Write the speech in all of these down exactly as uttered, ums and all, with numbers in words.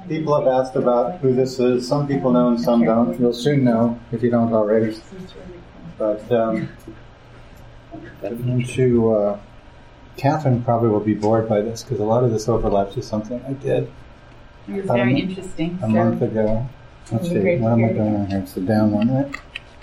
people have asked about who this is. Some people know and some don't. You'll soon know if you don't already. But um, to uh, Catherine probably will be bored by this because a lot of this overlaps with something I did. It was very um, interesting. A so month ago. Let's see, what am I doing on here? It's the down one, right?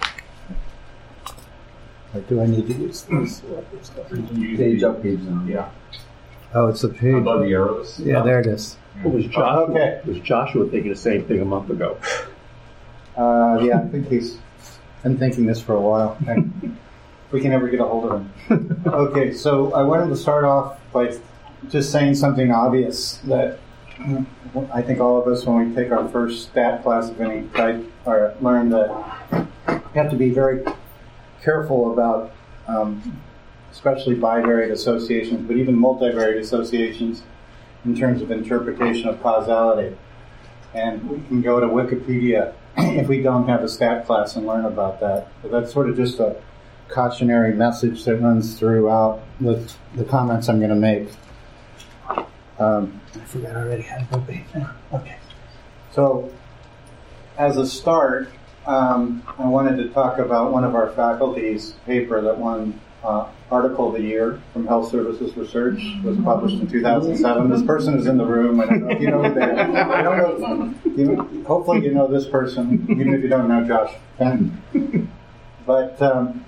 Or do I need to use this? Page up, page down. Yeah. Oh, it's the page. Above the arrows. Yeah, there it is. Well, was Joshua, okay. was Joshua thinking the same thing a month ago? Uh, yeah, I think he's been thinking this for a while. If we can ever get a hold of him. Okay, so I wanted to start off by just saying something obvious that I think all of us, when we take our first stat class of any type, are learn that you have to be very careful about, um, especially bivariate associations, but even multivariate associations in terms of interpretation of causality. And we can go to Wikipedia if we don't have a stat class and learn about that. But that's sort of just a cautionary message that runs throughout the, the comments I'm going to make. Um, I forgot already how to go back now. Okay. So, as a start, um, I wanted to talk about one of our faculty's paper that won uh, Article of the Year from Health Services Research. It was published in two thousand seven. This person is in the room. I don't know if you know who they are. I don't know. You, hopefully you know this person, even if you don't know Josh Penn. But um,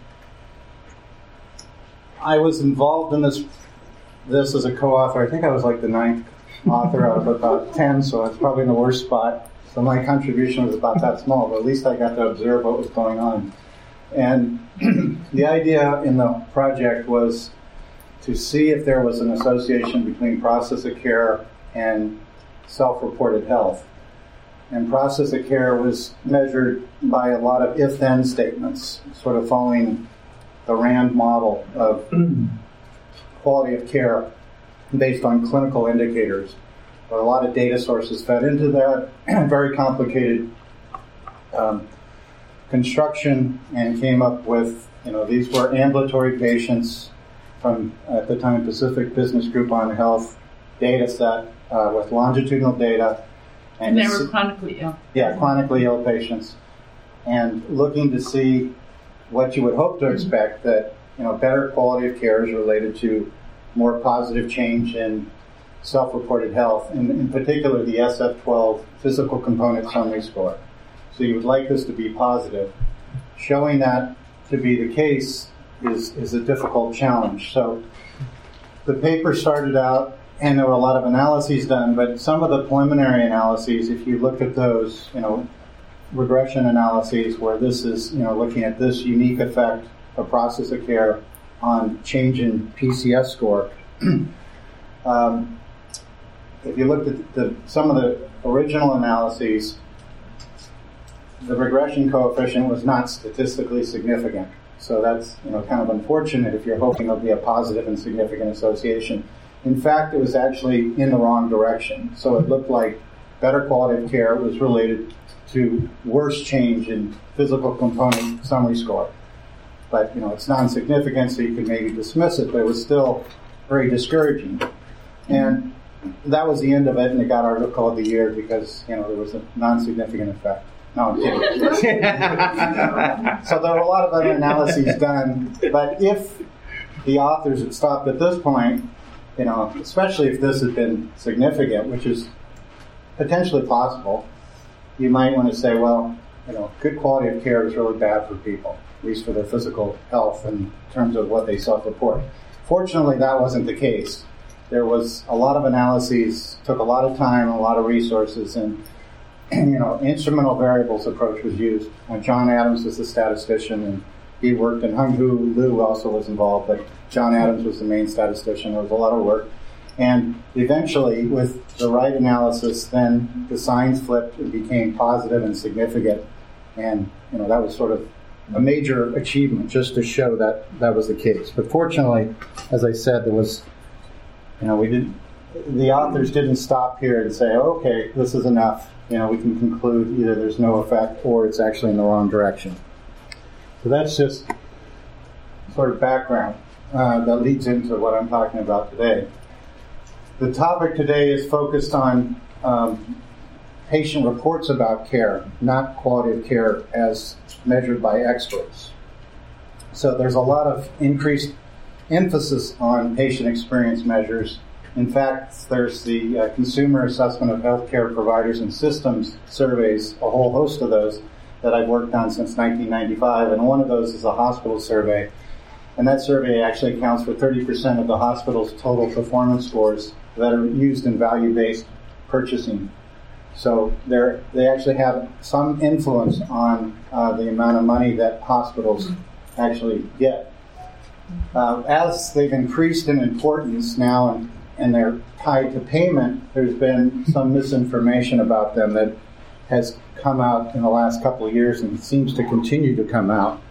I was involved in this this as a co-author. I think I was like the ninth author out of about ten, so it's probably in the worst spot. So my contribution was about that small, but at least I got to observe what was going on. And the idea in the project was to see if there was an association between process of care and self-reported health. And process of care was measured by a lot of if-then statements, sort of following the RAND model of quality of care based on clinical indicators. A lot of data sources fed into that, very complicated um, construction, and came up with, you know, these were ambulatory patients from, at the time, Pacific Business Group on Health data set uh, with longitudinal data. And they were chronically ill. Yeah, chronically ill patients. And looking to see what you would hope to expect, that, you know, better quality of care is related to more positive change in self-reported health, and in particular the S F twelve physical component summary score. So you would like this to be positive. Showing that to be the case is, is a difficult challenge. So the paper started out, and there were a lot of analyses done, but some of the preliminary analyses, if you look at those, you know, regression analyses where this is, you know, looking at this unique effect of process of care on change in P C S score. um, if you looked at the, some of the original analyses, the regression coefficient was not statistically significant. So that's, you know, kind of unfortunate if you're hoping there'll be a positive and significant association. In fact, it was actually in the wrong direction. So it looked like better quality of care was related to worse change in physical component summary score. But, you know, it's non-significant, so you could maybe dismiss it, but it was still very discouraging. And that was the end of it, and it got Article of the Year because, you know, there was a non-significant effect. No, I'm kidding. So there were a lot of other analyses done, but if the authors had stopped at this point, you know, especially if this had been significant, which is potentially possible, you might want to say, well, you know, good quality of care is really bad for people, at least for their physical health in terms of what they self-report. Fortunately, that wasn't the case. There was a lot of analyses, took a lot of time, a lot of resources, and, you know, instrumental variables approach was used. And John Adams was the statistician, and he worked, and Hung Hu Liu also was involved, but John Adams was the main statistician. There was a lot of work. And eventually, with the right analysis, then the signs flipped and became positive and significant. And, you know, that was sort of a major achievement just to show that that was the case. But fortunately, as I said, there was, you know, we didn't, the authors didn't stop here and say, okay, this is enough. You know, we can conclude either there's no effect or it's actually in the wrong direction. So that's just sort of background uh, that leads into what I'm talking about today. The topic today is focused on um, patient reports about care, not quality of care as measured by experts. So there's a lot of increased emphasis on patient experience measures. In fact, there's the uh, Consumer Assessment of Healthcare Providers and Systems surveys, a whole host of those that I've worked on since nineteen ninety-five, and one of those is a hospital survey. And that survey actually accounts for thirty percent of the hospital's total performance scores that are used in value-based purchasing. So they're, they actually have some influence on uh, the amount of money that hospitals actually get. Uh, as they've increased in importance now and, and they're tied to payment, there's been some misinformation about them that has come out in the last couple of years and seems to continue to come out.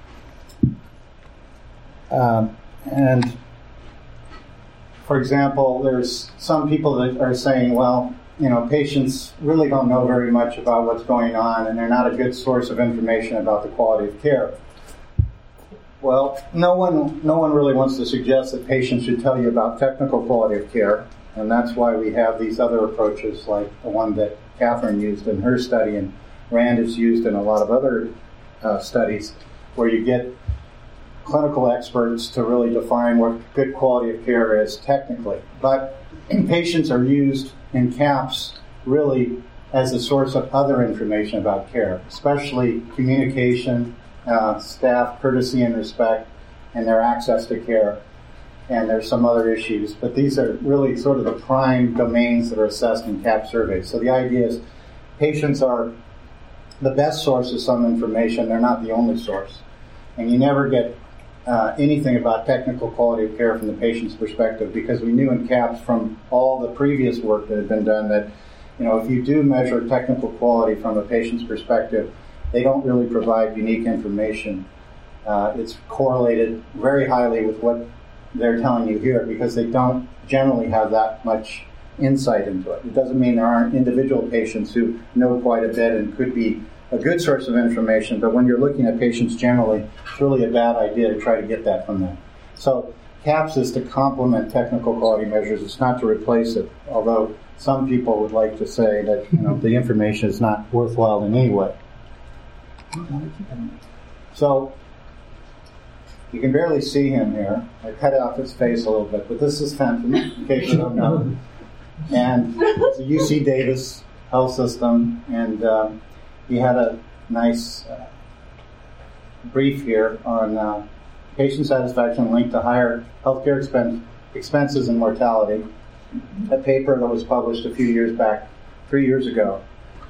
Um, and, for example, there's some people that are saying, well, you know, patients really don't know very much about what's going on, and they're not a good source of information about the quality of care. Well, no one, no one really wants to suggest that patients should tell you about technical quality of care, and that's why we have these other approaches like the one that Catherine used in her study, and Rand has used in a lot of other uh, studies, where you get clinical experts to really define what good quality of care is technically. But patients are used in CAHPS really as a source of other information about care, especially communication, uh, staff courtesy and respect, and their access to care. And there's some other issues, but these are really sort of the prime domains that are assessed in CAHPS surveys. So the idea is patients are the best source of some information. They're not the only source. And you never get Uh, anything about technical quality of care from the patient's perspective, because we knew in CAHPS from all the previous work that had been done that, you know, if you do measure technical quality from a patient's perspective, they don't really provide unique information. Uh, it's correlated very highly with what they're telling you here, because they don't generally have that much insight into it. It doesn't mean there aren't individual patients who know quite a bit and could be a good source of information, but when you're looking at patients generally, it's really a bad idea to try to get that from them. So CAHPS is to complement technical quality measures. It's not to replace it, although some people would like to say that, you know, the information is not worthwhile in any way. So you can barely see him here. I cut off his face a little bit, but this is Fenton, in case you don't know. And it's a U C Davis health system, and um, he had a nice uh, brief here on uh, patient satisfaction linked to higher healthcare expense, expenses and mortality, a paper that was published a few years back, three years ago.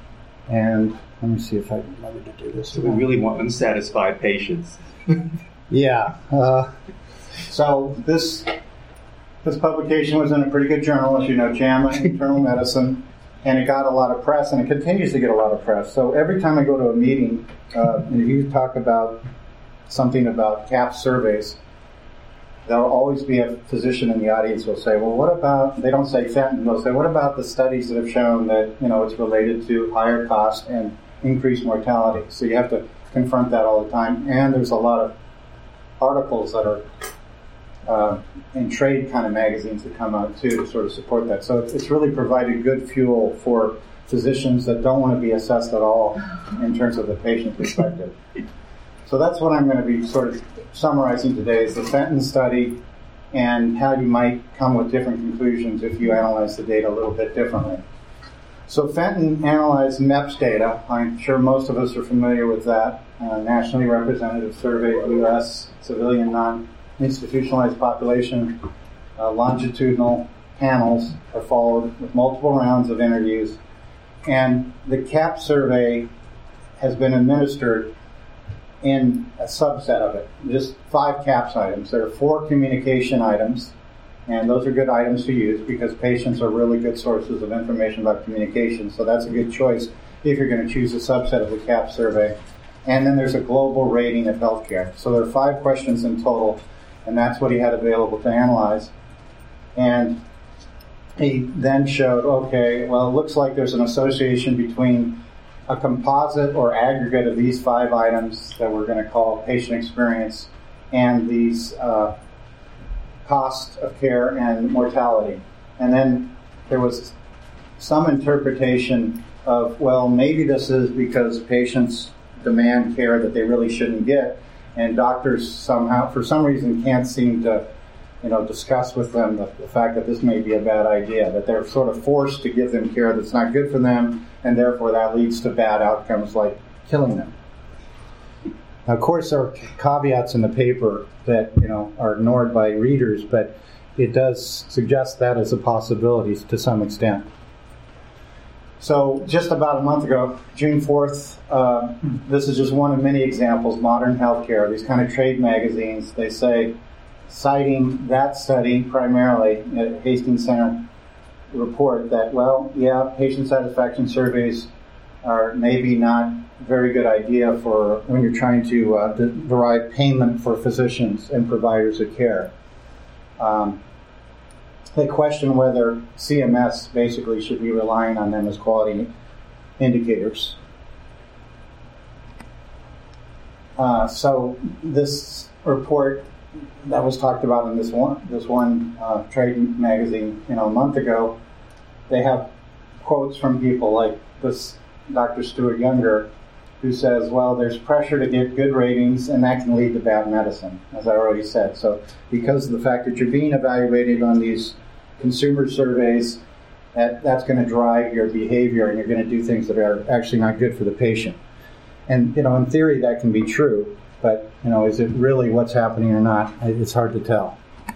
And let me see if I can remember to do this. So we really want unsatisfied patients. Yeah. Uh, so this this publication was in a pretty good journal, as you know, JAMA Internal Medicine. And it got a lot of press, and it continues to get a lot of press. So every time I go to a meeting, uh, and if you talk about something about CAHPS surveys, there'll always be a physician in the audience who will say, well, what about, they don't say Fenton, they'll say, what about the studies that have shown that, you know, it's related to higher cost and increased mortality? So you have to confront that all the time. And there's a lot of articles that are Uh, in trade kind of magazines that come out too to sort of support that. So it's, it's really provided good fuel for physicians that don't want to be assessed at all in terms of the patient perspective. So that's what I'm going to be sort of summarizing today, is the Fenton study and how you might come with different conclusions if you analyze the data a little bit differently. So Fenton analyzed M E P S data. I'm sure most of us are familiar with that. Uh, nationally representative survey of U S civilian non institutionalized population, uh, longitudinal panels are followed with multiple rounds of interviews. And the CAHPS survey has been administered in a subset of it, just five CAHPS items. There are four communication items, and those are good items to use because patients are really good sources of information about communication. So that's a good choice if you're going to choose a subset of the CAHPS survey. And then there's a global rating of healthcare. So there are five questions in total, and that's what he had available to analyze. And he then showed, okay, well, it looks like there's an association between a composite or aggregate of these five items that we're going to call patient experience and these uh, cost of care and mortality. And then there was some interpretation of, well, maybe this is because patients demand care that they really shouldn't get, and doctors somehow, for some reason, can't seem to, you know, discuss with them the, the fact that this may be a bad idea, that they're sort of forced to give them care that's not good for them, and therefore that leads to bad outcomes like killing them. Now, of course, there are caveats in the paper that, you know, are ignored by readers, but it does suggest that as a possibility to some extent. So just about a month ago, June fourth, uh, this is just one of many examples, Modern Healthcare, these kind of trade magazines, they say, citing that study primarily at Hastings Center report that, well, yeah, patient satisfaction surveys are maybe not a very good idea for when you're trying to uh, de- derive payment for physicians and providers of care. Um, they question whether C M S basically should be relying on them as quality indicators. Uh, so this report that was talked about in this one, this one uh, trade magazine, you know, a month ago, they have quotes from people like this Doctor Stuart Younger, who says, well, there's pressure to get good ratings, and that can lead to bad medicine, as I already said. So because of the fact that you're being evaluated on these consumer surveys, that, that's going to drive your behavior, and you're going to do things that are actually not good for the patient. And, you know, in theory, that can be true, but, you know, is it really what's happening or not? It's hard to tell.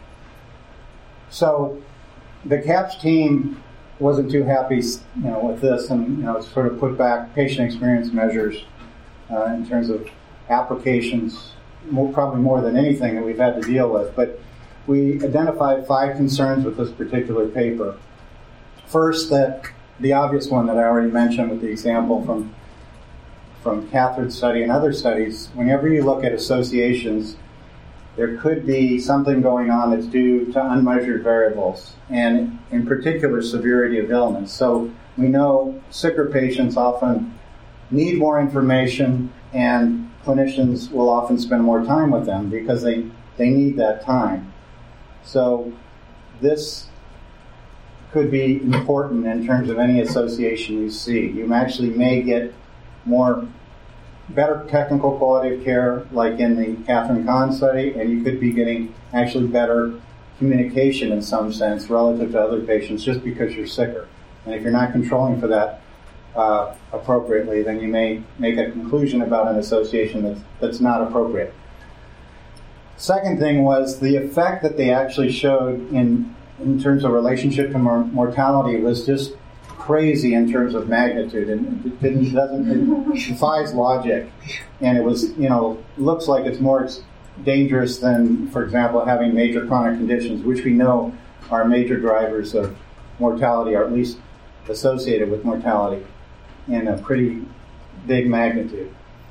So the CAPS team wasn't too happy, you know, with this, and, you know, sort of put back patient experience measures uh, in terms of applications, more, probably more than anything that we've had to deal with. But we identified five concerns with this particular paper. First, that the obvious one that I already mentioned with the example from from Catherine's study and other studies, whenever you look at associations, there could be something going on that's due to unmeasured variables, and in particular, severity of illness. So we know sicker patients often need more information, and clinicians will often spend more time with them because they, they need that time. So this could be important in terms of any association you see. You actually may get more better technical quality of care, like in the Catherine Kahn study, and you could be getting actually better communication in some sense relative to other patients just because you're sicker. And if you're not controlling for that uh, appropriately, then you may make a conclusion about an association that's, that's not appropriate. Second thing was the effect that they actually showed in, in terms of relationship to mor- mortality was just crazy in terms of magnitude, and it didn't, doesn't, it defies logic, and it was, you know, looks like it's more dangerous than, for example, having major chronic conditions, which we know are major drivers of mortality, or at least associated with mortality in a pretty big magnitude.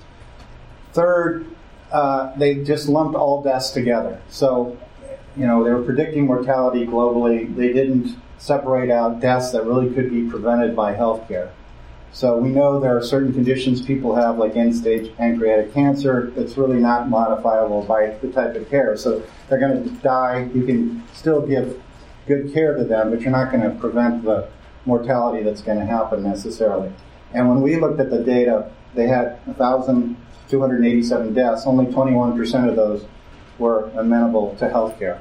Third, uh, they just lumped all deaths together. So, you know, they were predicting mortality globally. They didn't separate out deaths that really could be prevented by healthcare. So we know there are certain conditions people have, like end-stage pancreatic cancer, that's really not modifiable by the type of care. So they're going to die. You can still give good care to them, but you're not going to prevent the mortality that's going to happen necessarily. And when we looked at the data, they had one thousand two hundred eighty-seven deaths. Only twenty-one percent of those were amenable to healthcare.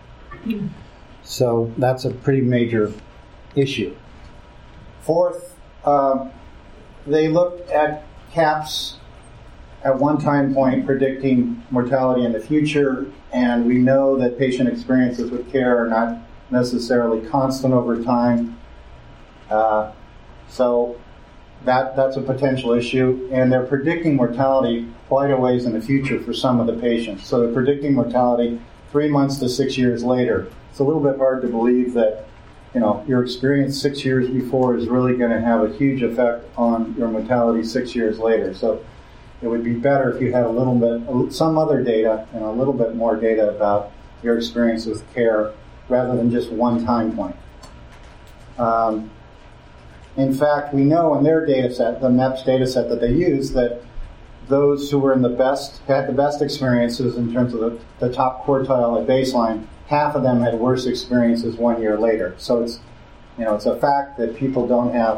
So that's a pretty major issue. Fourth, uh, they looked at CAPS at one time point predicting mortality in the future, and we know that patient experiences with care are not necessarily constant over time. Uh, so that that's a potential issue, and they're predicting mortality quite a ways in the future for some of the patients. So they're predicting mortality three months to six years later. It's a little bit hard to believe that, you know, your experience six years before is really going to have a huge effect on your mortality six years later. So it would be better if you had a little bit, some other data and a little bit more data about your experience with care rather than just one time point. Um, in fact, we know in their data set, the MEPS data set that they use, that those who were in the best, had the best experiences in terms of the, the top quartile at baseline, half of them had worse experiences one year later. So it's, you know, it's a fact that people don't have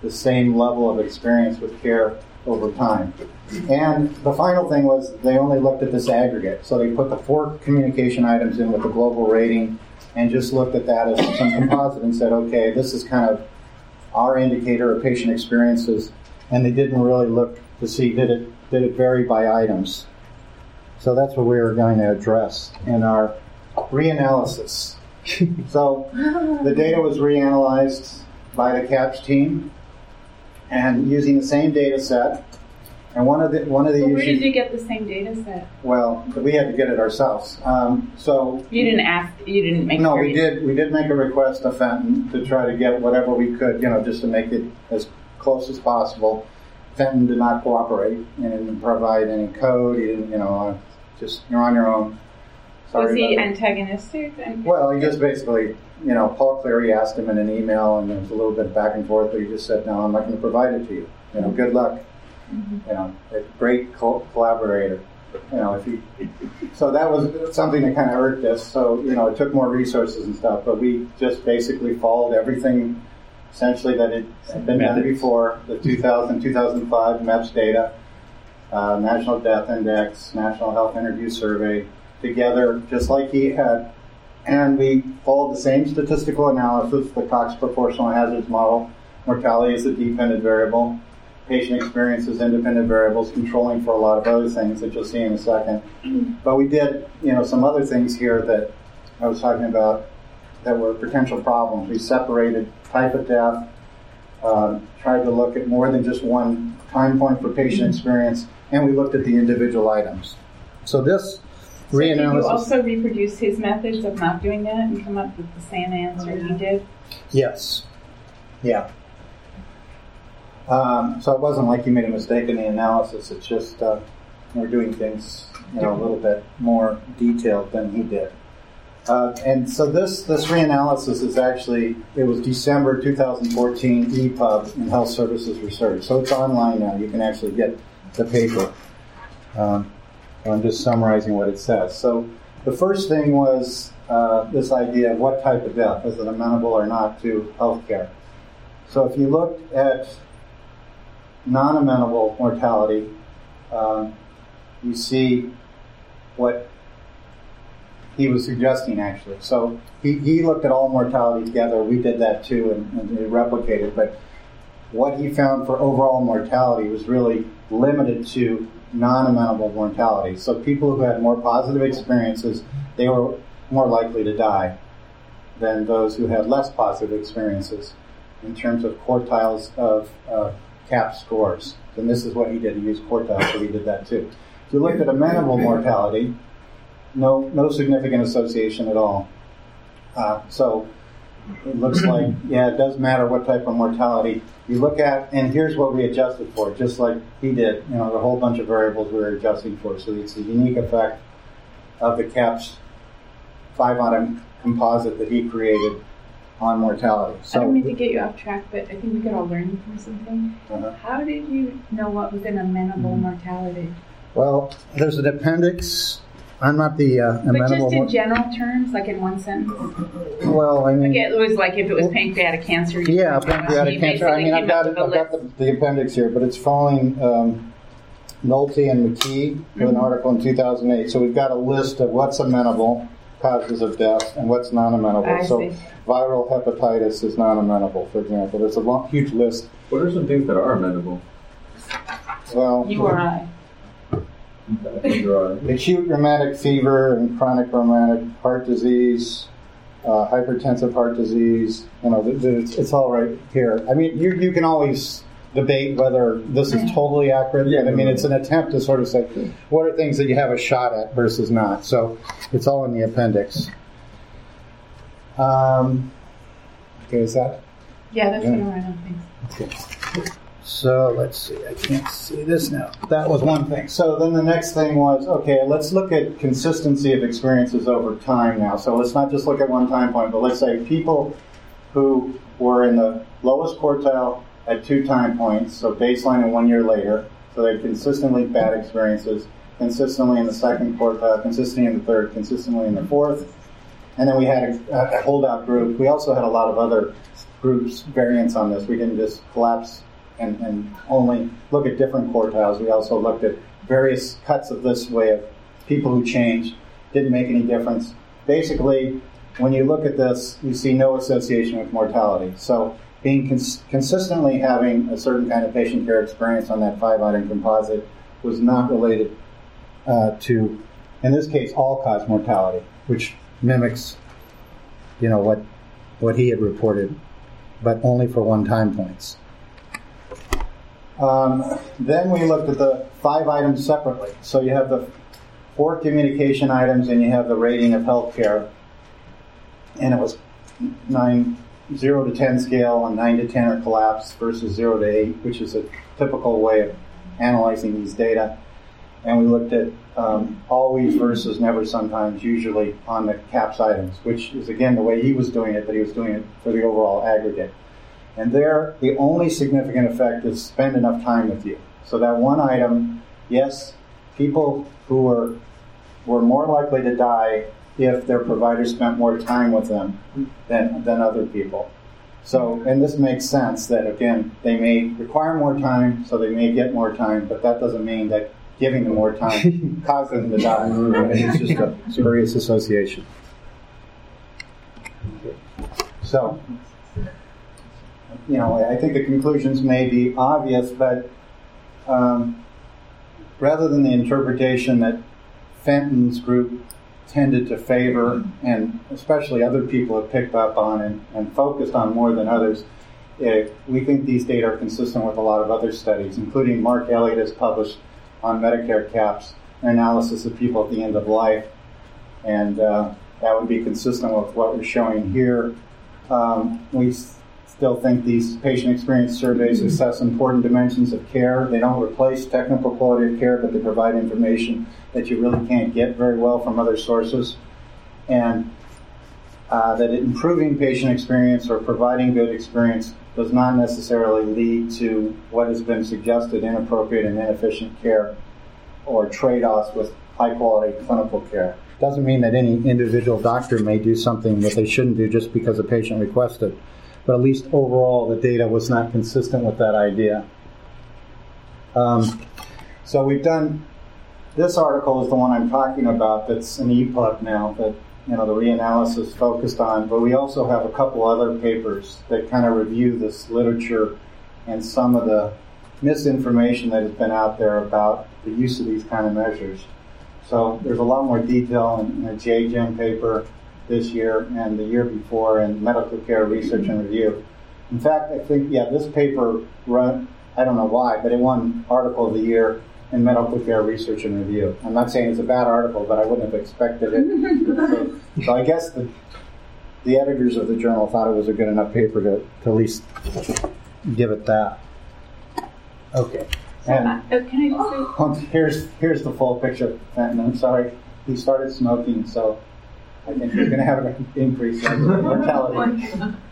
the same level of experience with care over time. And the final thing was they only looked at this aggregate. So they put the four communication items in with the global rating and just looked at that as some composite and said, okay, this is kind of our indicator of patient experiences. And they didn't really look to see, did it, did it vary by items? So that's what we were going to address in our reanalysis. So the data was reanalyzed by the CAPS team and using the same data set. And one of the one of the well, where issues, did you get the same data set? Well, we had to get it ourselves. Um, so you didn't ask. You didn't make. No, we did. We did make a request to Fenton to try to get whatever we could, you know, just to make it as close as possible. Fenton did not cooperate and didn't provide any code. He didn't, you know, uh, just you're on your own. Sorry was he about it. antagonistic? Well, he just basically, you know, Paul Cleary asked him in an email, and there was a little bit of back and forth, but he just said, no, I'm not going to provide it to you. You know, good luck. Mm-hmm. You know, a great co- collaborator. You know, if you, so that was something that kind of hurt this. So, you know, it took more resources and stuff, but we just basically followed everything essentially that it had been done before, the two thousand, two thousand five MEPS data, uh, National Death Index, National Health Interview Survey, together, just like he had. And we followed the same statistical analysis, the Cox Proportional Hazards Model. Mortality is a dependent variable. Patient experience is independent variables, controlling for a lot of other things that you'll see in a second. But we did, you know, some other things here that I was talking about that were potential problems. We separated type of death, um, tried to look at more than just one time point for patient experience, and we looked at the individual items. So this so reanalysis. Did you also reproduce his methods of not doing that and come up with the same answer he did? Yes. Yeah. Um, so it wasn't like you made a mistake in the analysis. It's just uh, we're doing things, you know, a little bit more detailed than he did. Uh, and so this this reanalysis is actually, it was December twenty fourteen E P U B in Health Services Research. So it's online now. You can actually get the paper. Um, I'm just summarizing what it says. So the first thing was uh, this idea of what type of death, is it amenable or not to healthcare. So if you looked at non-amenable mortality, um, you see what he was suggesting, actually. So he, he looked at all mortality together. We did that too, and, and it replicated. But what he found for overall mortality was really limited to non-amenable mortality. So people who had more positive experiences, they were more likely to die than those who had less positive experiences in terms of quartiles of uh, CAPS scores. And this is what he did. He used quartiles, so we did that too. If you looked at amenable mortality, no no significant association at all. Uh, so it looks like, yeah, it does matter what type of mortality you look at, and here's what we adjusted for, just like he did. You know, a whole bunch of variables we were adjusting for. So it's a unique effect of the CAPS five-item composite that he created on mortality. So, I don't mean to get you off track, but I think we could all learn from something. Uh-huh. How did you know what was an amenable mm-hmm. mortality? Well, there's an appendix. I'm not the uh, but amenable. But just in general terms, like in one sentence? Well, I mean... Like it was like if it was pancreatic cancer. Yeah, pancreatic cancer. I mean, I've got, it, I've got the, the appendix here, but it's following um, Nolte and McKee with mm-hmm. an article in two thousand eight. So we've got a list of what's amenable, causes of death, and what's non-amenable. I so see. Viral hepatitis is non-amenable, for example. There's a long, huge list. What are some things that are amenable? Well, you or I. Acute rheumatic fever and chronic rheumatic heart disease, uh, hypertensive heart disease. You know, it's, it's all right here. I mean, you you can always debate whether this is totally accurate. Yeah, I mean, it's an attempt to sort of say what are things that you have a shot at versus not. So it's all in the appendix. Um, okay, is that? Yeah, that's yeah. what I don't think. Okay. So let's see, I can't see this now. That was one thing. So then the next thing was, okay, let's look at consistency of experiences over time now. So let's not just look at one time point, but let's say people who were in the lowest quartile at two time points, so baseline and one year later, so they had consistently bad experiences, consistently in the second quartile, consistently in the third, consistently in the fourth. And then we had a, a holdout group. We also had a lot of other groups variance on this. We didn't just collapse and, and only look at different quartiles. We also looked at various cuts of this way of people who changed, didn't make any difference. Basically, when you look at this, you see no association with mortality. So being cons- consistently having a certain kind of patient care experience on that five-item composite was not related uh, to, in this case, all-cause mortality, which mimics, you know, what what he had reported, but only for one time points. Um, then we looked at the five items separately. So you have the four communication items and you have the rating of healthcare. And it was nine, zero to ten scale, and nine to ten are collapse versus zero to eight, which is a typical way of analyzing these data. And we looked at um, always versus never, sometimes, usually on the CAPS items, which is, again, the way he was doing it, but he was doing it for the overall aggregate. And there, the only significant effect is spend enough time with you. So that one item, yes, people who were were more likely to die if their provider spent more time with them than than other people. So, and this makes sense that, again, they may require more time, so they may get more time, but that doesn't mean that giving them more time causes them to die. It's just a spurious association. So, you know, I think the conclusions may be obvious, but um, rather than the interpretation that Fenton's group tended to favor, and especially other people have picked up on and, and focused on more than others, it, we think these data are consistent with a lot of other studies, including Mark Elliott has published on Medicare caps an analysis of people at the end of life, and uh, that would be consistent with what we're showing here. Um, we s- still think these patient experience surveys assess important dimensions of care. They don't replace technical quality of care, but they provide information that you really can't get very well from other sources. And uh, that improving patient experience or providing good experience does not necessarily lead to what has been suggested, inappropriate and inefficient care or trade-offs with high-quality clinical care. Doesn't mean that any individual doctor may do something that they shouldn't do just because a patient requested, but at least overall the data was not consistent with that idea. Um, so we've done, this article is the one I'm talking about that's an E P U B now that, you know, the reanalysis focused on, but we also have a couple other papers that kind of review this literature and some of the misinformation that has been out there about the use of these kind of measures. So there's a lot more detail in a J G E M paper this year and the year before in Medical Care Research and Review. In fact, I think, yeah, this paper run, I don't know why, but it won Article of the Year in Medical Care Research and Review. I'm not saying it's a bad article, but I wouldn't have expected it. so, so I guess the, the editors of the journal thought it was a good enough paper to, to at least give it that. Okay. And uh, can I just say, oh, here's here's the full picture of Fenton. I'm sorry, he started smoking, so I think we're going to have an increase in mortality.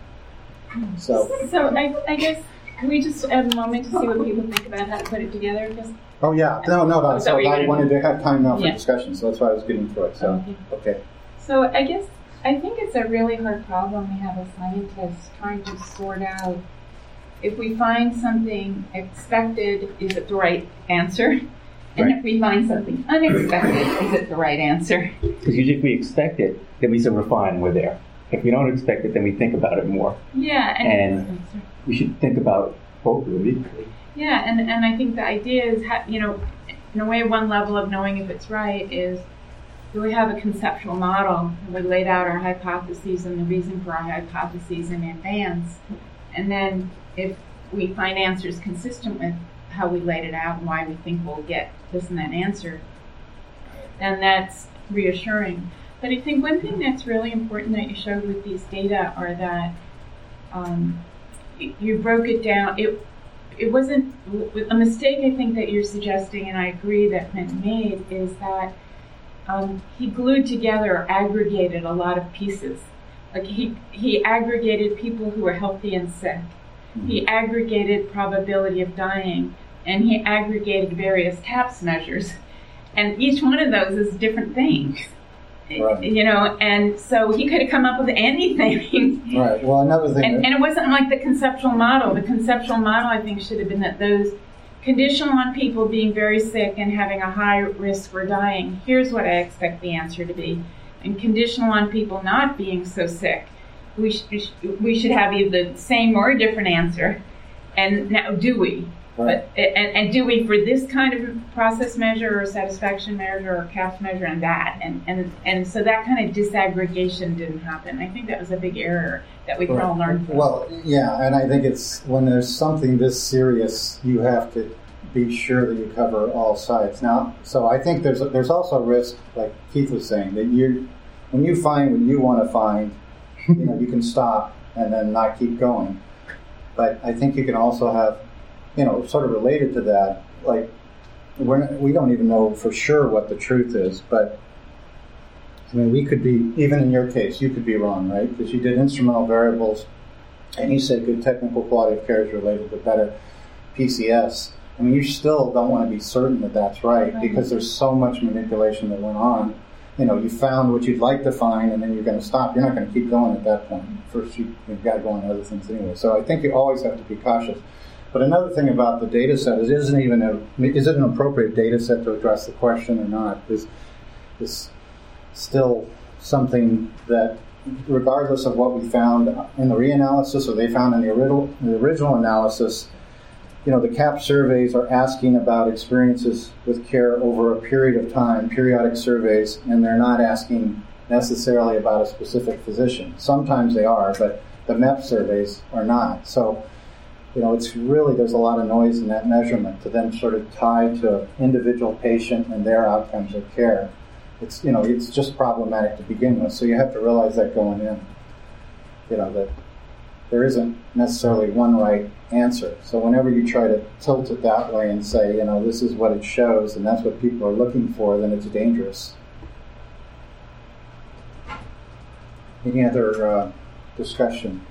So, so I, I guess, can we just have a moment to see what people think about how to put it together? Just, oh yeah, no, no, no. Is that So what you're I gonna wanted do? to have time now for Yeah. discussion, so that's why I was getting through it. So, Okay. okay. So I guess, I think it's a really hard problem we have as scientists trying to sort out if we find something expected, is it the right answer? And Right. if we find something unexpected, is it the right answer? Because usually if we expect it, then we say we're fine, we're there. If we don't expect it, then we think about it more. Yeah, and, And we should think about both of them equally. yeah, and, and I think the idea is, ha- you know, in a way, one level of knowing if it's right is, do we have a conceptual model? We laid out our hypotheses and the reason for our hypotheses in advance, and then if we find answers consistent with how we laid it out and why we think we'll get this and that answer, then that's reassuring. But I think one thing that's really important that you showed with these data are that um, you, you broke it down. It it wasn't a mistake. I think that you're suggesting, and I agree that Fenton made, is that um, he glued together or aggregated a lot of pieces. Like he he aggregated people who were healthy and sick. He aggregated probability of dying, and he aggregated various CAPS measures. And each one of those is different things. Right. You know, and so he could have come up with anything. Right. Well, another thing. And, and it wasn't like the conceptual model. The conceptual model, I think, should have been that those conditional on people being very sick and having a high risk for dying. Here's what I expect the answer to be. And conditional on people not being so sick. We, sh- we should have either the same or a different answer. And now, do we? Right. But, and, and do we for this kind of process measure or satisfaction measure or C A P S measure and that? And, and, and so that kind of disaggregation didn't happen. I think that was a big error that we can all learn from. Well, yeah, and I think it's when there's something this serious, you have to be sure that you cover all sides. Now, so I think there's there's also a risk, like Keith was saying, that you when you find what you want to find, you know, you can stop and then not keep going. But I think you can also have, you know, sort of related to that, like we're not, we don't even know for sure what the truth is, but I mean, we could be, even in your case, you could be wrong, right? Because you did instrumental variables, and you said good technical quality of care is related to better P C S. I mean, you still don't want to be certain that that's right, Right. because there's so much manipulation that went on. You know, you found what you'd like to find, and then you're going to stop. You're not going to keep going at that point. First, you, you've got to go on to other things anyway. So I think you always have to be cautious. But another thing about the data set is, isn't even a, is it an appropriate data set to address the question or not? Is is still something that, regardless of what we found in the reanalysis or they found in the original, the original analysis, you know, the C A P surveys are asking about experiences with care over a period of time, periodic surveys, and they're not asking necessarily about a specific physician. Sometimes they are, but the M E P surveys are not. So, you know, it's really, there's a lot of noise in that measurement to then sort of tie to individual patient and their outcomes of care. It's, you know, it's just problematic to begin with. So you have to realize that going in, you know, that there isn't necessarily one right answer. So whenever you try to tilt it that way and say, you know, this is what it shows and that's what people are looking for, then it's dangerous. Any other uh, discussion?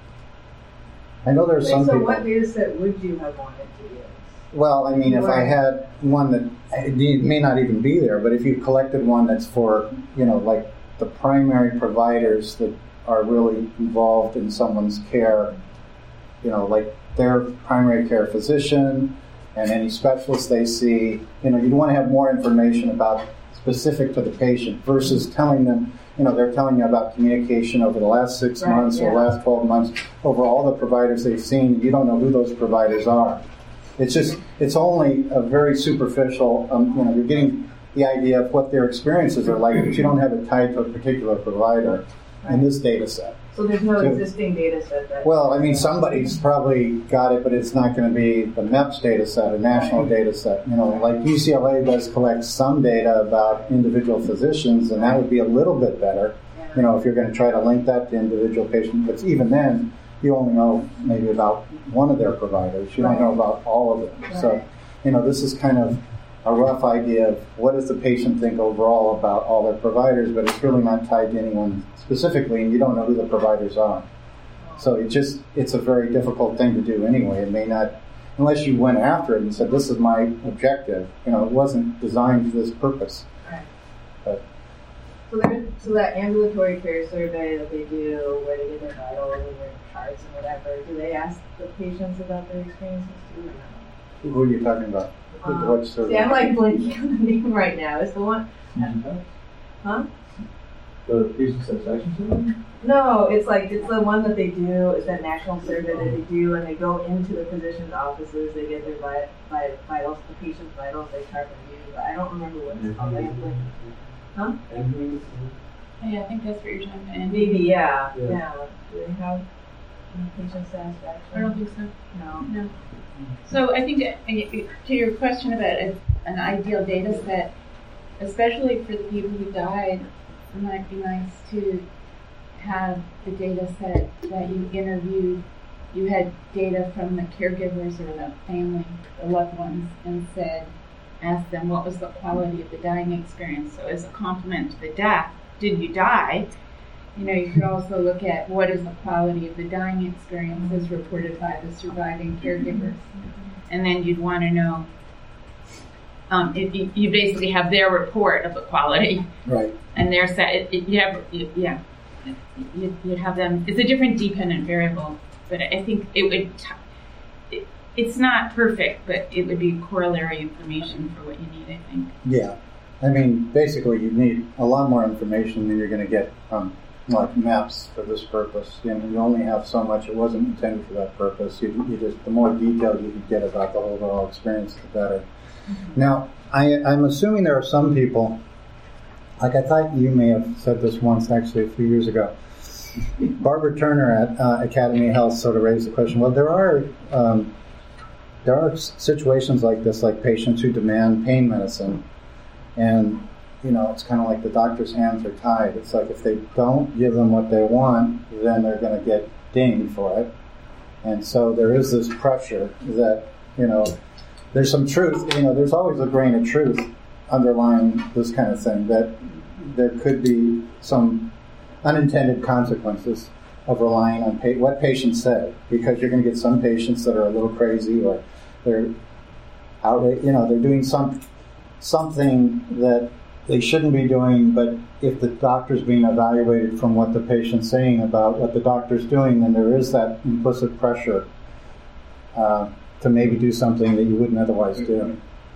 I know there's some so people... what data set would you have wanted to use? Well, I mean, if I had one that, it may not even be there, but if you collected one that's for, you know, like the primary providers that are really involved in someone's care, you know, like their primary care physician and any specialist they see, you know, you'd want to have more information about specific to the patient versus telling them, you know, they're telling you about communication over the last six Right, months yeah. or last twelve months over all the providers they've seen. You don't know who those providers are. It's just, it's only a very superficial, um, you know, you're getting the idea of what their experiences are like, but you don't have it tied to a particular provider in this data set. So there's no So- existing data set that... Well, I mean, somebody's probably got it, but it's not going to be the M E P S data set, a national data set. You know, like U C L A does collect some data about individual physicians, and that would be a little bit better, you know, if you're going to try to link that to individual patients. But even then, you only know maybe about one of their providers. You don't know about all of them. So, you know, this is kind of a rough idea of what does the patient think overall about all their providers, but it's really not tied to anyone specifically, and you don't know who the providers are. So it just, it's a very difficult thing to do anyway. It may not, unless you went after it and said, this is my objective. You know, it wasn't designed for this purpose. Right. But, So, there, so that ambulatory care survey that they do, where they get their vitals and their charts and whatever, do they ask the patients about their experiences too? Or no? who are you talking about? Um, What survey? See, I'm like blanking on the name right now. It's the one, huh? The patient satisfaction survey? No, it's like, it's the one that they do, it's that national survey that they do, and they go into the physician's offices, they get their vi- vi- vitals, the patient's vitals, they chart review, but I don't remember what it's called. I have like, huh? Yeah, I think that's what you're talking about. And Maybe, yeah, Yeah. yeah. Do they have any patient satisfaction? I don't think so. No. No. So I think uh, to your question about a, an ideal data set, especially for the people who died, it might be nice to have the data set that you interviewed. You had data from the caregivers or the family, the loved ones, and said, ask them what was the quality of the dying experience. So as a complement to the death, did you die? You know, you could also look at what is the quality of the dying experience as reported by the surviving caregivers. And then you'd want to know um, it, you, you basically have their report of the quality, Right. and their set. It, it, you have, you, yeah, you, you'd have them. It's a different dependent variable, but I think it would. T- it, it's not perfect, but it would be corollary information for what you need, I think. Yeah. I mean, basically, you need a lot more information than you're going to get from, like, maps for this purpose. You know, you only have so much. It wasn't intended for that purpose. You, you just, the more detail you could get about the overall experience, the better. Mm-hmm. Now, I, I'm assuming there are some people, like I thought you may have said this once, actually, a few years ago. Barbara Turner at uh, Academy Health sort of raised the question, well, there are... Um, There are situations like this, like patients who demand pain medicine, and, you know, it's kind of like the doctor's hands are tied. It's like if they don't give them what they want, then they're going to get dinged for it. And so there is this pressure that, you know, there's some truth, you know, there's always a grain of truth underlying this kind of thing, that there could be some unintended consequences of relying on pa- what patients say, because you're going to get some patients that are a little crazy, or they're outright, you know, they're doing some something that they shouldn't be doing. But if the doctor's being evaluated from what the patient's saying about what the doctor's doing, then there is that implicit pressure uh, to maybe do something that you wouldn't otherwise do.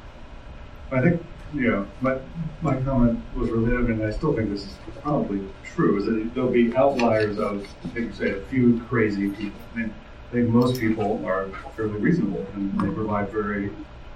I think, you know, my my comment was related, and I still think this is probably true, is that there'll be outliers of, like you say, a few crazy people. I mean, I think most people are fairly reasonable, and they provide very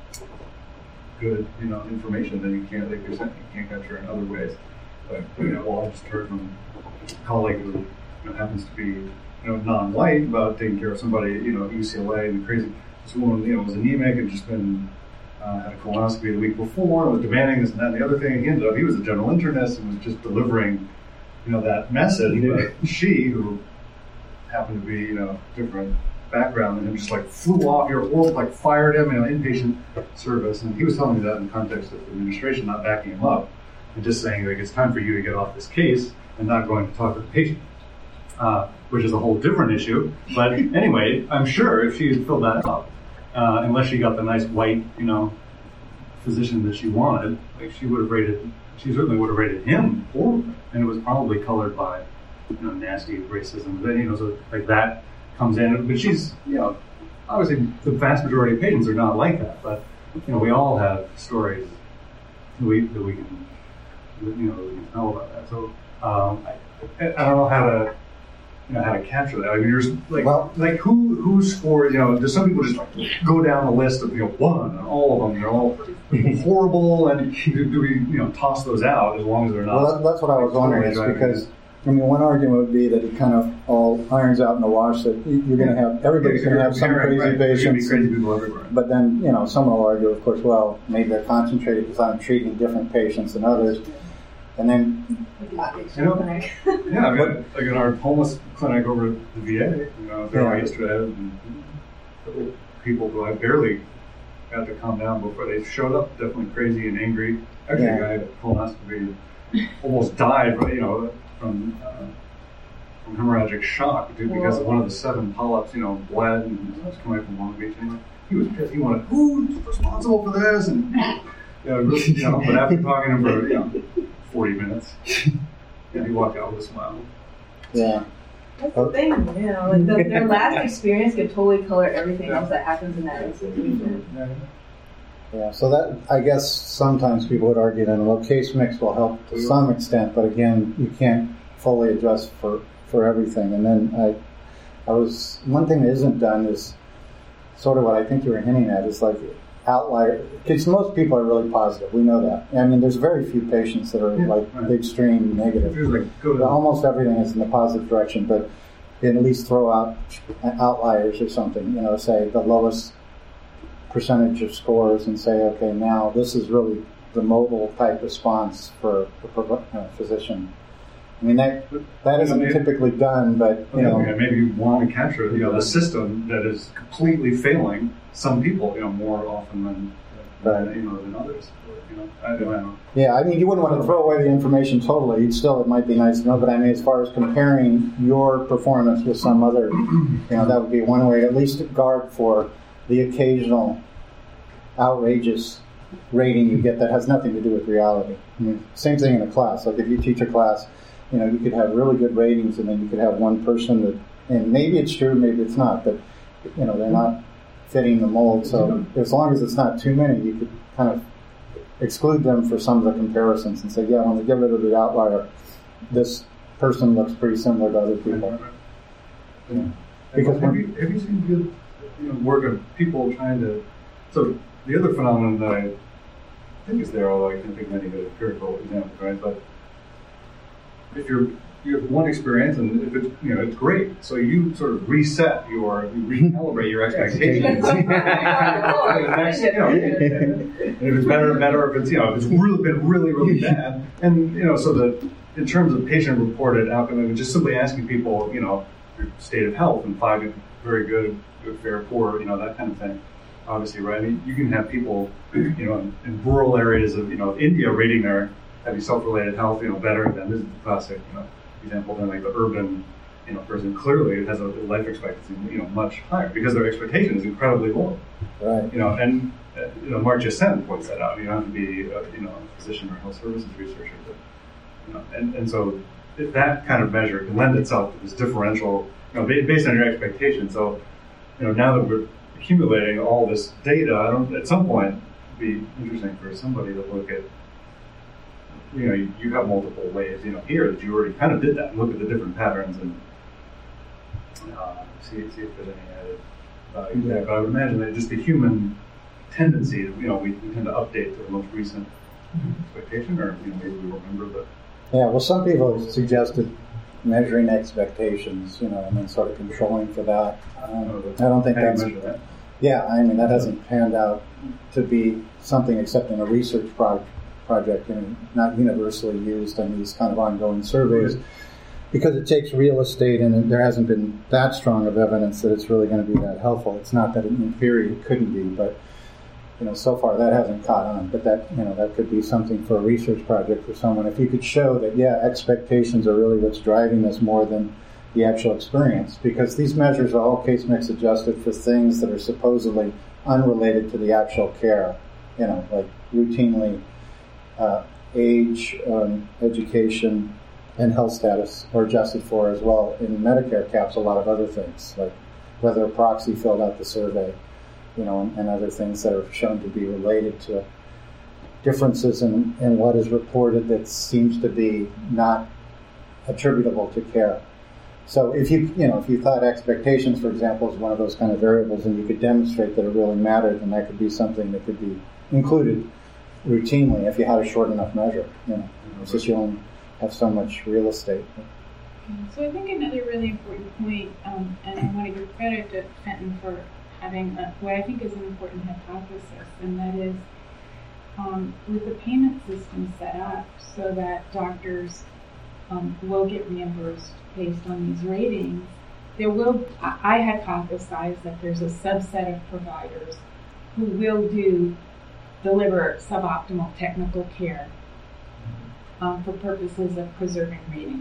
good, you know, information that you can't, like you're saying, you can't capture in other ways. But, you know, well, I just heard from a colleague who, you know, happens to be, you know, non-white, about taking care of somebody, you know, at U C L A, and crazy. This woman, you know, was anemic and just been Uh, had a colonoscopy the week before, was demanding this and that and the other thing. He ended up, he was a general internist and was just delivering, you know, that message. But she, who happened to be, you know, different background, and just like flew off here, or like fired him, you know, inpatient service. And he was telling me that in the context of the administration not backing him up and just saying, like, it's time for you to get off this case and not going to talk to the patient, uh, which is a whole different issue. But anyway, I'm sure if she had filled that up, Uh, unless she got the nice white, you know, physician that she wanted, like she would have rated, she certainly would have rated him poorly, and it was probably colored by, you know, nasty racism. Then, you know, so like that comes in. But she's, you know, obviously the vast majority of patients are not like that. But you know, we all have stories that we that we can, you know, we can tell about that. So um, I, I don't know how to. You know, how to capture that. I mean, there's like, Well, like who who scores? You know, do some people just like go down the list of, you know, one and all of them? They're all horrible, and do, do we, you know, toss those out as long as they're not? Well, that, that's what I was wondering. Is because I mean, one argument would be that it kind of all irons out in the wash that you're going to have everybody's going to have some crazy right. patients, be crazy people everywhere. But then, you know, someone will argue, of course, well, maybe they're concentrated because I'm treating different patients than others, and then. You know, yeah, I mean, like in our homeless clinic over at the V A, you know, there Yeah. were yesterday, and people who I barely got to calm down before they showed up, definitely crazy and angry. Actually, Yeah. a guy had a colonoscopy, almost died, you know, from uh, from hemorrhagic shock, dude, because of one of the seven polyps, you know, bled, and it was coming from Long Beach. And he was pissed. He wanted, who's responsible for this? And yeah, really, you know, but after talking to him for, you know, forty minutes. Yeah, he walked out with a smile. Yeah. That's the thing, you know, like the, their last experience could totally color everything else that happens in that institution. Yeah, so that, I guess sometimes people would argue that, well, case mix will help to some extent, but again, you can't fully adjust for, for everything. And then I, I was, one thing that isn't done is sort of what I think you were hinting at, is like outlier, because most people are really positive, we know that. I mean, there's very few patients that are Yeah, like right. the extreme negative. Like, go to Almost everything is in the positive direction, but at least throw out outliers or something, you know, say the lowest percentage of scores and say, okay, now this is really the mobile type response for a uh, physician. I mean, that that isn't maybe, typically done, but, you know. Okay, maybe you want to capture, you know, the system that is completely failing some people, you know, more often than, than you know, than others. You know, I don't know. Yeah, I mean, you wouldn't want to throw away the information totally. You'd still, it might be nice to know, but I mean, as far as comparing your performance with some other, you know, that would be one way, at least to guard for the occasional outrageous rating you get that has nothing to do with reality. I mean, same thing in a class. Like if you teach a class, you know, you could have really good ratings, and then you could have one person that, and maybe it's true, maybe it's not, but you know, they're not fitting the mold. So as long as it's not too many, you could kind of exclude them for some of the comparisons and say, yeah, when we get rid of the outlier, this person looks pretty similar to other people. Yeah. Because have you, have you seen good, you know, work of people trying to, so the other phenomenon that I think is there, although I can't think of any good empirical examples, right? But if you're you have one experience, and if it's you know it's great, so you sort of reset your, you recalibrate your expectations. Next, you know, if it's better and better, if it's you know if it's really been really really bad, and you know so the in terms of patient-reported outcome, I mean, just simply asking people, you know, your state of health and five very good, good, fair, poor, you know, that kind of thing. Obviously, right? I mean, you can have people, you know, in, in rural areas of you know India rating their heavy self-related health, you know, better than this is the classic, you know. Example, then like the urban, you know, person clearly has a life expectancy, you know, much higher because their expectation is incredibly low. Right. You know, and uh, you know, Mark Sen points that out. You don't have to be, a, you know, a physician or health services researcher, but you know, and, and so if that kind of measure can lend itself to this differential, you know, based on your expectation. So, you know, now that we're accumulating all this data, I don't. At some point, it'd be interesting for somebody to look at. You know, you, you have multiple ways, you know, here that you already kind of did that and look at the different patterns and uh, see, see if there's any added value there. But I would imagine that just the human tendency, you know, we, we tend to update to the most recent expectation, or, you know, maybe we remember that. Yeah, well, some people have suggested measuring expectations, you know, and then sort of controlling for that. Um, I don't think How do that's... you measure that? Yeah, I mean, that hasn't panned out to be something except in a research project. project and not universally used in these kind of ongoing surveys because it takes real estate and there hasn't been that strong of evidence that it's really going to be that helpful. It's not that in theory it couldn't be, but you know, so far that hasn't caught on. But that, you know, that could be something for a research project for someone. If you could show that, yeah, expectations are really what's driving this more than the actual experience, because these measures are all case mix adjusted for things that are supposedly unrelated to the actual care, you know, like routinely Uh, age, um, education, and health status are adjusted for as well. In Medicare caps a lot of other things, like whether a proxy filled out the survey, you know, and, and other things that are shown to be related to differences in, in what is reported that seems to be not attributable to care. So if you, you know, if you thought expectations, for example, is one of those kind of variables, and you could demonstrate that it really mattered, then that could be something that could be included routinely if you had a short enough measure. You know, it's just you only have so much real estate. So I think another really important point, um, and I want to give credit to Fenton for having a, what I think is an important hypothesis, and that is um, with the payment system set up so that doctors um, will get reimbursed based on these ratings, there will, I, I hypothesize that there's a subset of providers who will do deliver suboptimal technical care um, for purposes of preserving ratings.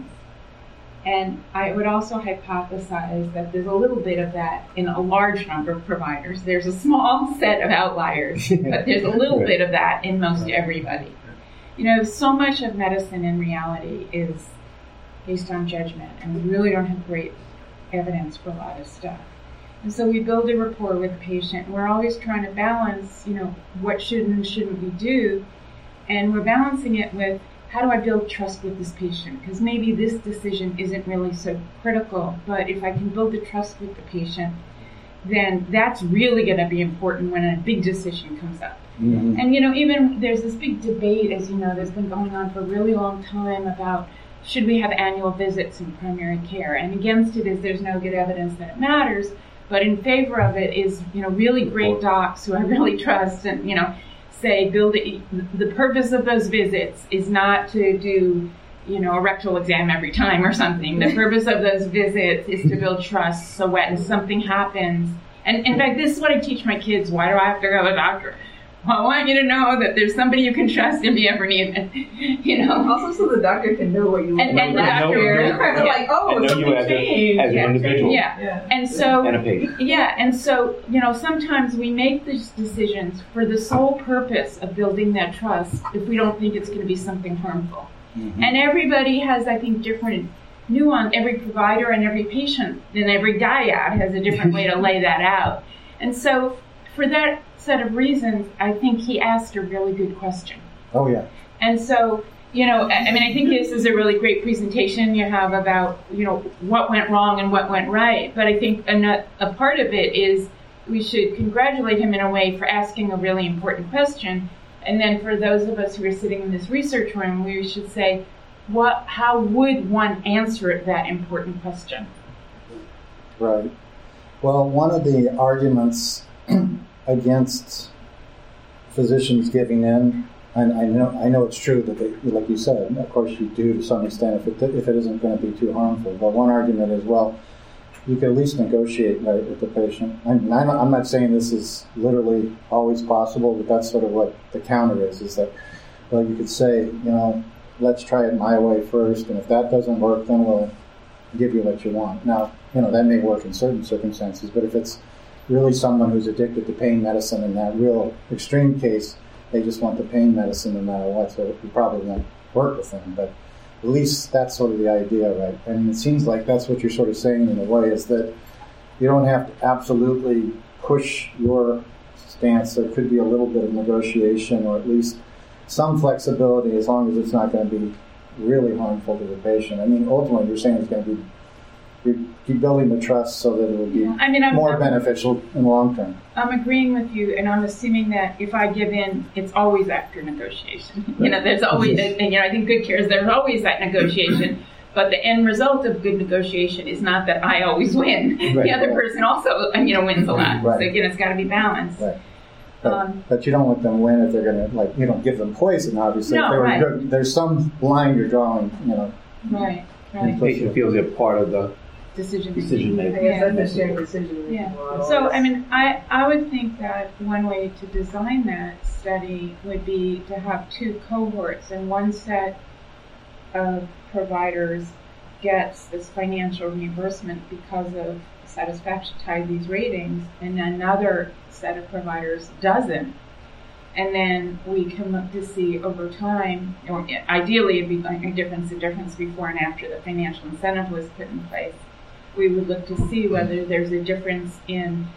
And I would also hypothesize that there's a little bit of that in a large number of providers. There's a small set of outliers, but there's a little bit of that in most everybody. You know, so much of medicine in reality is based on judgment, and we really don't have great evidence for a lot of stuff. And so we build a rapport with the patient. We're always trying to balance, you know, what should and shouldn't we do. And we're balancing it with, how do I build trust with this patient? Because maybe this decision isn't really so critical, but if I can build the trust with the patient, then that's really going to be important when a big decision comes up. Mm-hmm. And, you know, even there's this big debate, as you know, that's been going on for a really long time about should we have annual visits in primary care? And against it is there's no good evidence that it matters. But in favor of it is, you know, really great docs who I really trust and, you know, say build it, the purpose of those visits is not to do, you know, a rectal exam every time or something. The purpose of those visits is to build trust so when something happens, and in fact, this is what I teach my kids. Why do I have to go to a doctor? Well, I want you to know that there's somebody you can trust if you ever need it. You know. Also, so the doctor can know what you And, and the Right, know- doctor, know- They're like, oh, and know something you as, a, changed. as an Yeah. individual yeah. Yeah. And so, and a patient. yeah, and so, you know, sometimes we make these decisions for the sole purpose of building that trust if we don't think it's going to be something harmful. Mhm. And everybody has, I think, different nuance. Every provider and every patient and every dyad has a different way to lay that out. And so, for that set of reasons, I think he asked a really good question. Oh, yeah. And so, you know, I I mean, I think this is a really great presentation you have about, you know, what went wrong and what went right. But I think a, a part of it is we should congratulate him in a way for asking a really important question. And then for those of us who are sitting in this research room, we should say, what, how would one answer that important question? Right. Well, one of the arguments against physicians giving in, and I know I know it's true that they, like you said, of course you do to some extent if it if it isn't going to be too harmful. But one argument is, well, you can at least negotiate right with the patient. I mean, I'm, I'm not saying this is literally always possible, but that's sort of what the counter is: is that, well, you could say, you know, let's try it my way first, and if that doesn't work, then we'll give you what you want. Now, you know, that may work in certain circumstances, but if it's really someone who's addicted to pain medicine in that real extreme case, they just want the pain medicine no matter what, so it probably won't work with them. But at least that's sort of the idea, right? I mean, it seems like that's what you're sort of saying in a way, is that you don't have to absolutely push your stance. There could be a little bit of negotiation, or at least some flexibility, as long as it's not going to be really harmful to the patient. I mean, ultimately, you're saying it's going to be, you're, you're building the trust so that it will be I mean, I'm, more I'm, beneficial in the long term. I'm agreeing with you, and I'm assuming that if I give in, it's always after negotiation. You know, there's always, and, you know, I think good care is there's always that negotiation, but the end result of good negotiation is not that I always win. Right, the other right. person also, you know, wins a lot. Right. So again, it's got to be balanced. Right. But, Um, but you don't want them win if they're going to, like, you don't give them poison, obviously. No, If they were right. good- there's some line you're drawing, you know. Right, The right. patient feels they're part of the Decision decision I making. guess Yeah. that's a shared decision making Yeah. model. So, I mean, I, I would think that one way to design that study would be to have two cohorts, and one set of providers gets this financial reimbursement because of satisfaction tied to these ratings, and another set of providers doesn't. And then we can look to see over time, or ideally it'd be like a difference, a difference before and after the financial incentive was put in place. We would look to see whether there's a difference in,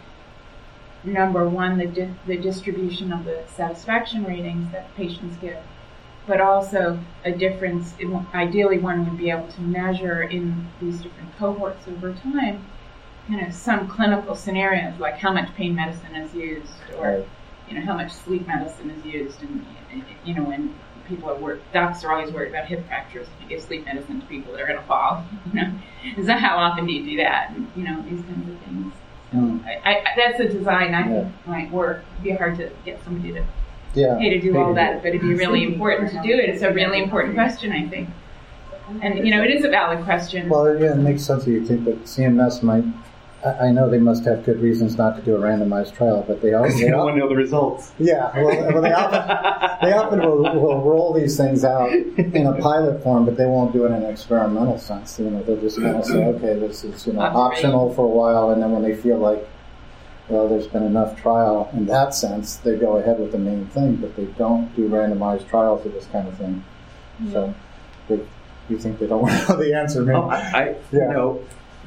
number one, the, di- the distribution of the satisfaction ratings that patients get, but also a difference, in, ideally one would be able to measure in these different cohorts over time, you know, some clinical scenarios, like how much pain medicine is used, or, Right. you know, how much sleep medicine is used, and, you know, when people are worried, docs are always worried about hip fractures. If you give sleep medicine to people, they're going to fall, you know. So how often do you do that? And, you know, these kinds of things. Mm. I, I, that's a design I Yeah. think might work. It'd be hard to get somebody to Yeah. pay to do Pay all to that, do but it'd be really important to do it. It's a really important question, I think. And, you know, it is a valid question. Well, yeah, it makes sense that you think that C M S might, I, I know they must have good reasons not to do a randomized trial, but they also, They don't want to know the results. yeah, well, well, they often, they often will, will roll these things out in a pilot form, but they won't do it in an experimental sense. You know, they'll just kind of say, okay, this is, you know, optional for a while, and then when they feel like, well, there's been enough trial in that sense, they go ahead with the main thing, but they don't do randomized trials of this kind of thing. So, they, you think they don't want to know the answer, maybe? Oh, I, I Yeah. you know,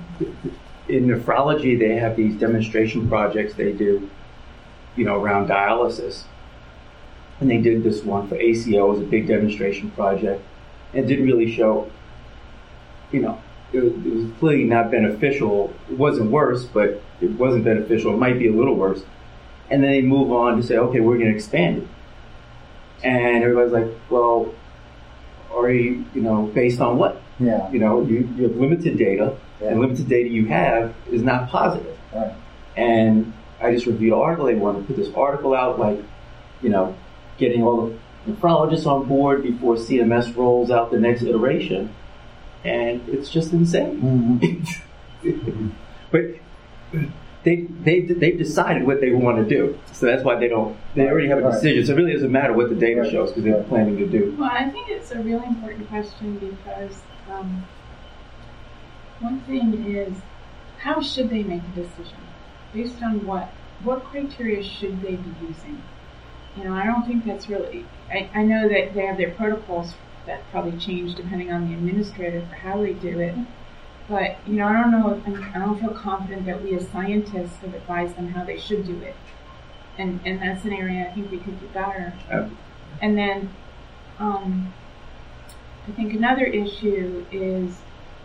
in nephrology, they have these demonstration projects they do, you know, around dialysis. And they did this one for A C O, it was a big demonstration project. And it didn't really show, you know, it was, it was clearly not beneficial. It wasn't worse, but it wasn't beneficial. It might be a little worse. And then they move on to say, okay, we're going to expand it. And everybody's like, well, are you, you know, based on what? Yeah. You know, you, you have limited data, Yeah. and limited data you have is not positive. Right. And I just reviewed an article. They wanted to put this article out, like, you know, getting all the nephrologists on board before C M S rolls out the next iteration. And it's just insane. Mm-hmm. But they they they've decided what they want to do, so that's why they don't. They already have a Right. decision, so it really doesn't matter what the data Right. shows because they're planning to do. Well, I think it's a really important question because um, one thing is, how should they make a decision? Based on what? What criteria should they be using? You know, I don't think that's really, I, I know that they have their protocols that probably change depending on the administrator for how they do it. But, you know, I don't know, I don't feel confident that we as scientists have advised them how they should do it. And and that's an area I think we could do better. Uh, And then, um, I think another issue is,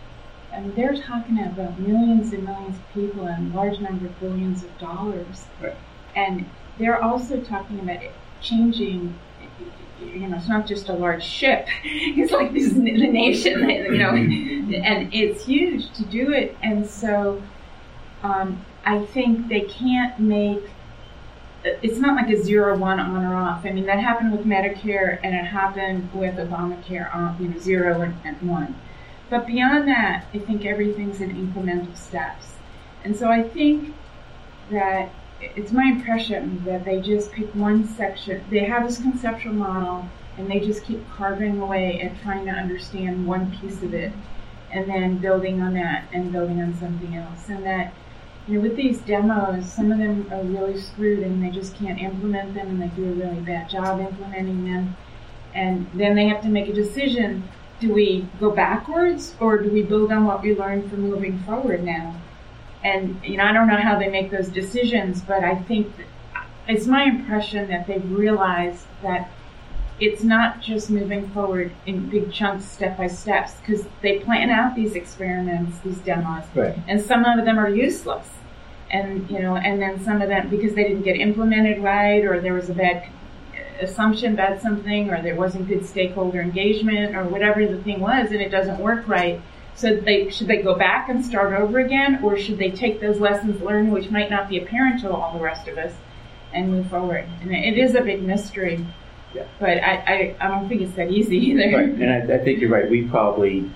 I mean, they're talking about millions and millions of people and large number of billions of dollars. Right. And they're also talking about it changing, you know, it's not just a large ship. It's like this, the nation, you know, and it's huge to do it. And so um, I think they can't make, it's not like a zero, one, on or off. I mean, that happened with Medicare and it happened with Obamacare, on, you know, zero and, and one. But beyond that, I think everything's in incremental steps. And so I think that it's my impression that they just pick one section. They have this conceptual model, and they just keep carving away and trying to understand one piece of it, and then building on that and building on something else. And that, you know, with these demos, some of them are really screwed, and they just can't implement them, and they do a really bad job implementing them. And then they have to make a decision. Do we go backwards, or do we build on what we learned from moving forward now? And, you know, I don't know how they make those decisions, but I think that it's my impression that they've realized that it's not just moving forward in big chunks, step by steps, because they plan out these experiments, these demos, Right. and some of them are useless. And, you know, and then some of them, because they didn't get implemented right, or there was a bad assumption about something, or there wasn't good stakeholder engagement, or whatever the thing was, and it doesn't work right. So they should they go back and start over again, or should they take those lessons learned, which might not be apparent to all the rest of us, and move forward? And it is a big mystery, Yeah. but I, I, I don't think it's that easy either. Right, and I, I think you're right. We probably,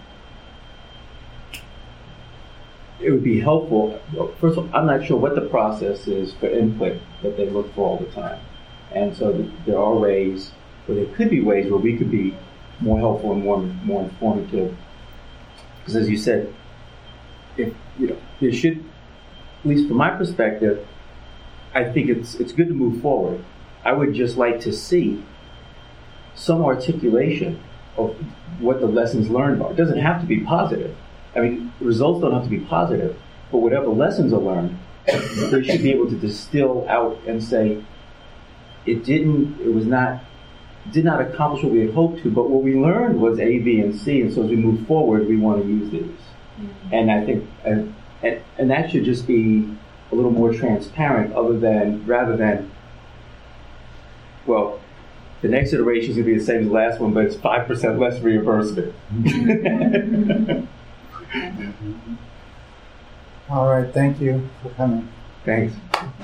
it would be helpful. Well, first of all, I'm not sure what the process is for input that they look for all the time. And so th- there are ways, or there could be ways where we could be more helpful and more more informative. Because as you said, if you know, there should, at least from my perspective, I think it's it's good to move forward. I would just like to see some articulation of what the lessons learned are. It doesn't have to be positive. I mean, results don't have to be positive, but whatever lessons are learned, they should be able to distill out and say, it didn't, it was not, did not accomplish what we had hoped to, but what we learned was A, B, and C, and so as we move forward, we want to use these. Mm-hmm. And I think, and, and, and that should just be a little more transparent, other than, rather than, well, the next iteration is going to be the same as the last one, but it's five percent less reimbursement. All right, thank you for coming. Thanks.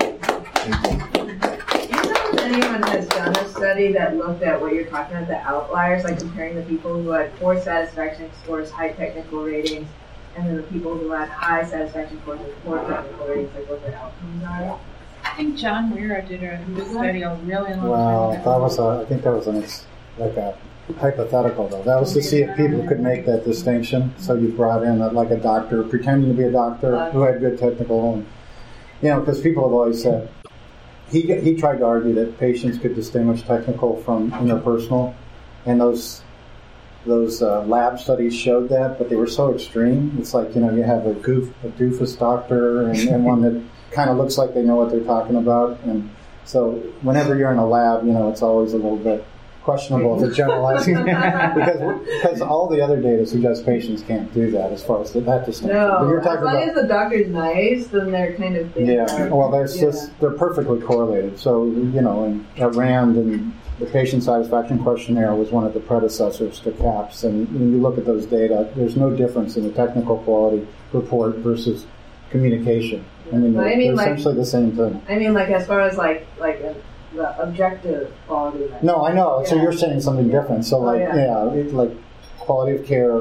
Anyone has done a study that looked at what you're talking about, the outliers, like comparing the people who had poor satisfaction scores, high technical ratings, and then the people who had high satisfaction scores and poor technical ratings, like what their outcomes are? I think John Weir did a study a really long Well, time ago. that was a, I think that was an, ex- like a hypothetical though. That was to see if people could make that distinction. So you brought in a, like a doctor, pretending to be a doctor who had good technical, and, you know, because people have always said, he he tried to argue that patients could distinguish technical from interpersonal, and those those uh, lab studies showed that, but they were so extreme. It's like, you know, you have a goof, a doofus doctor, and, and one that kind of looks like they know what they're talking about, and so whenever you're in a lab, you know, it's always a little bit questionable if they're generalizing because because all the other data suggests patients can't do that as far as that distinction. No, But you're as talking long about, as the doctor's nice, then they're kind of things yeah, are- well, there's yeah. just, they're perfectly correlated. So, you know, and at RAND, and the patient satisfaction questionnaire was one of the predecessors to CAPS, and when you look at those data, there's no difference in the technical quality report versus communication. I mean, But they're, I mean, they're like- essentially the same thing. I mean, like, as far as, like, like uh, the objective quality measure. No, I know. So Yeah. you're saying something different. So, Oh, like, yeah. yeah, it, like quality of care,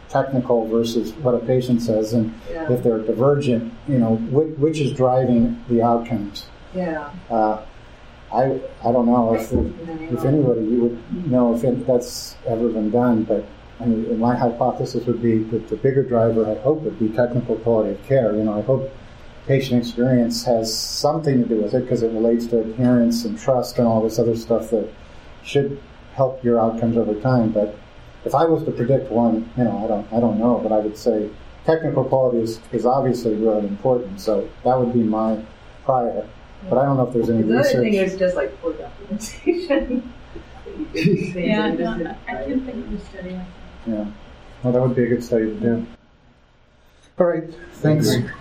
technical versus what a patient says, and Yeah. if they're divergent, you know, which, which is driving the outcomes. Yeah. Uh, I I don't know if if anybody you would know if it, that's ever been done, but I mean, my hypothesis would be that the bigger driver, I hope, would be technical quality of care. You know, I hope patient experience has something to do with it because it relates to adherence and trust and all this other stuff that should help your outcomes over time. But if I was to predict one, you know, I don't, I don't know, but I would say technical quality is, is obviously really important. So that would be my prior. But I don't know if there's any The other research. thing is just like poor documentation. Yeah, no, I can think of a study like that. Yeah. Well, that would be a good study to do. All right. Thanks.